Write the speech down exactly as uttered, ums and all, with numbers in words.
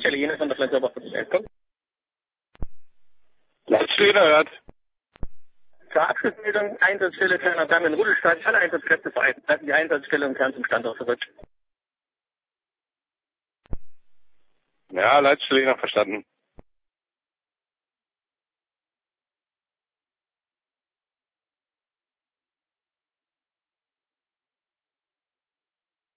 Stelle Jena von der Flensburger Polizei. Leitstelle hört. Zur Abschlussmeldung, Einsatzstelle Kleiner Damm in Rudolstadt. Alle Einsatzkräfte vereinen die Einsatzstelle und kehren zum Standort zurück. Ja, Leitstelle Jena verstanden.